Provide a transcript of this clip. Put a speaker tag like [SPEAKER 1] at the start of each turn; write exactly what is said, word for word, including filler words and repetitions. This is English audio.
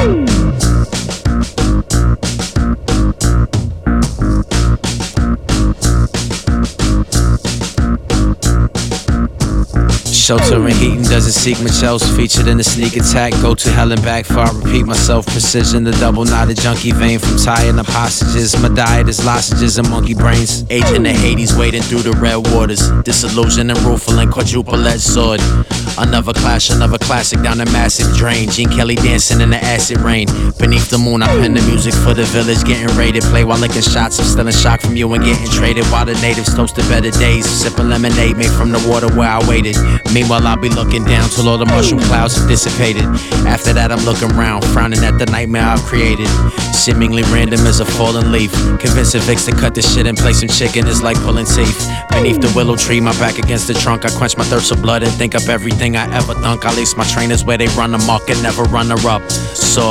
[SPEAKER 1] Shelter and heating doesn't seek much else. Featured in the sneak attack. Go to hell and back for I repeat myself. Precision, the double knotted junkie vein from tying up hostages. My diet is lozenges and monkey brains. Aging the Hades, wading through the red waters. Disillusion and rueful and quadruple-edged sword. Another clash, another classic down a massive drain. Gene Kelly dancing in the acid rain. Beneath the moon, I pen the music for the village. Getting raided, play while licking shots. I'm still in shock from you and getting traded. While the natives toast to better days. Sipping lemonade made from the water where I waited. Meanwhile, I'll be looking down till all the mushroom clouds have dissipated. After that, I'm looking round, frowning at the nightmare I've created. Seemingly random as a fallen leaf. Convincing Vix to cut this shit and play some chicken is like pulling teeth. Beneath the willow tree, my back against the trunk. I quench my thirst of blood and think of everything I ever thunk. I lace my trainers where they run amok and never run her up. So